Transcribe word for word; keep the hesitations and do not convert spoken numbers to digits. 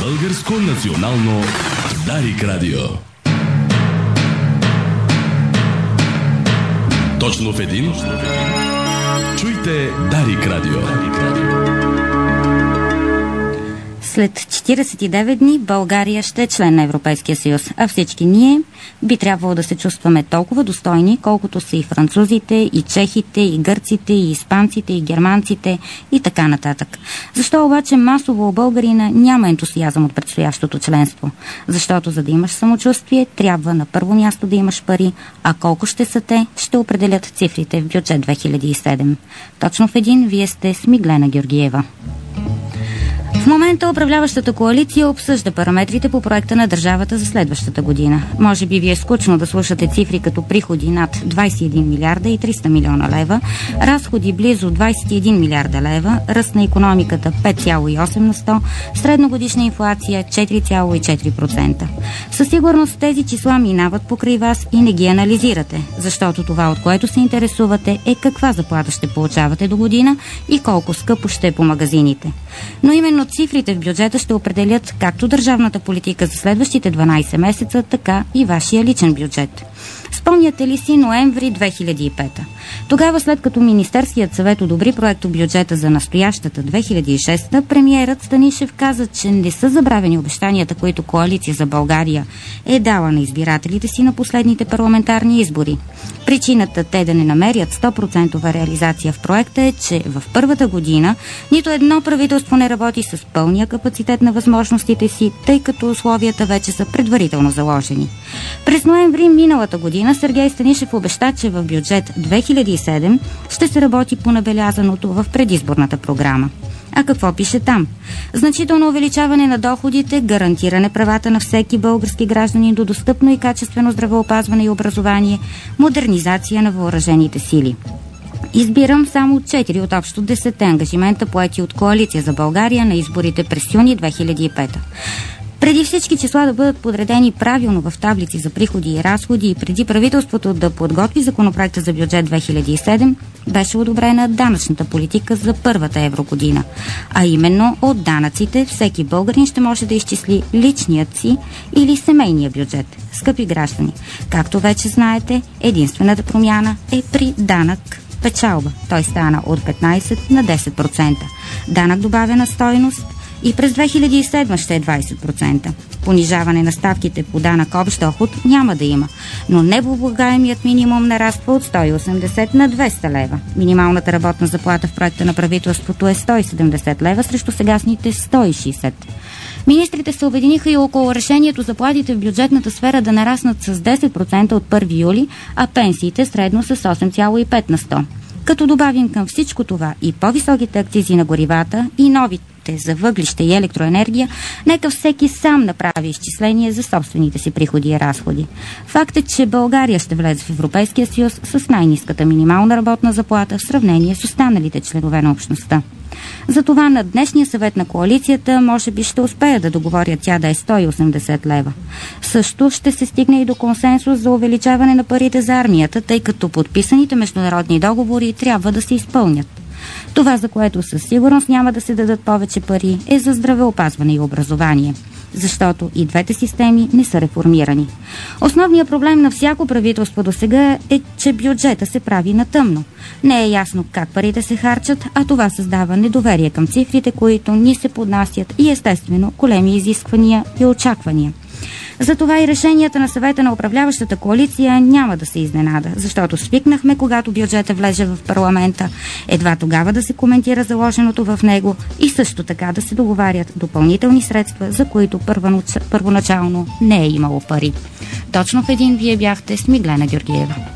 Българско национално Дарик радио. Точно в един. Чуйте Дарик радио. След четиридесет и девет дни България ще е член на Европейския съюз, а всички ние би трябвало да се чувстваме толкова достойни, колкото са и французите, и чехите, и гърците, и испанците, и германците и така нататък. Защо обаче масово у българина няма ентусиазъм от предстоящото членство? Защото за да имаш самочувствие, трябва на първо място да имаш пари, а колко ще са те, ще определят цифрите в бюджет две хиляди и седем. Точно в един вие сте с Миглена Георгиева. В момента управляващата коалиция обсъжда параметрите по проекта на държавата за следващата година. Може би ви е скучно да слушате цифри като приходи над двадесет и един милиарда и триста милиона лева, разходи близо двадесет и един милиарда лева, ръст на икономиката пет цяло и осем на сто, средногодишна инфлация четири цяло и четири процента. Със сигурност тези числа минават покрай вас и не ги анализирате, защото това, от което се интересувате, е каква заплата ще получавате до година и колко скъпо ще е по магазините. Но именно цифрите в бюджета ще определят както държавната политика за следващите дванадесет месеца, така и вашия личен бюджет. Спомняте ли си ноември две хиляди и пета? Тогава, след като Министерският съвет одобри проекто бюджета за настоящата две хиляди и шеста, премиерът Станишев каза, че не са забравени обещанията, които Коалиция за България е дала на избирателите си на последните парламентарни избори. Причината те да не намерят сто процента реализация в проекта е, че в първата година нито едно правителство не работи с пълния капацитет на възможностите си, тъй като условията вече са предварително заложени. През ноември миналата година Сергей Станишев обеща, че в бюджет две хиляди и седем ще се работи по набелязаното в предизборната програма. А какво пише там? Значително увеличаване на доходите, гарантиране правата на всеки български гражданин до достъпно и качествено здравеопазване и образование, модернизация на въоръжените сили. Избирам само четири от общо десет ангажимента, поети от Коалиция за България на изборите през юни две хиляди и пета. Преди всички числа да бъдат подредени правилно в таблици за приходи и разходи и преди правителството да подготви законопроекта за бюджет две хиляди и седем, беше одобрена данъчната политика за първата еврогодина. А именно от данъците всеки българин ще може да изчисли личният си или семейния бюджет. Скъпи граждани, както вече знаете, единствената промяна е при данък печалба. Той стана от петнадесет на десет процента. Данък добавена стойност и през две хиляди и седма ще е двадесет процента. Понижаване на ставките по данък общ доход няма да има, но необлагаемият минимум нараства от сто и осемдесет на двеста лева. Минималната работна заплата в проекта на правителството е сто и седемдесет лева срещу сегашните сто и шейсет. Министрите се обединиха и около решението заплатите в бюджетната сфера да нараснат с десет процента от първи юли, а пенсиите средно с осем цяло и пет на сто. Като добавим към всичко това и по-високите акцизи на горивата и новите за въглища и електроенергия, нека всеки сам направи изчисление за собствените си приходи и разходи. Факт е, че България ще влезе в Европейския съюз с най-ниската минимална работна заплата в сравнение с останалите членове на общността. Затова на днешния съвет на коалицията може би ще успея да договоря тя да е сто и осемдесет лева. Също ще се стигне и до консенсус за увеличаване на парите за армията, тъй като подписаните международни договори трябва да се изпълнят. Това, за което със сигурност няма да се дадат повече пари, е за здравеопазване и образование, защото и двете системи не са реформирани. Основният проблем на всяко правителство досега е, че бюджета се прави на тъмно. Не е ясно как парите се харчат, а това създава недоверие към цифрите, които ни се поднасят и естествено големи изисквания и очаквания. Затова и решенията на съвета на управляващата коалиция няма да се изненада, защото свикнахме, когато бюджета влезе в парламента, едва тогава да се коментира заложеното в него и също така да се договарят допълнителни средства, за които първоначално не е имало пари. Точно в един вие бяхте с Миглена Георгиева.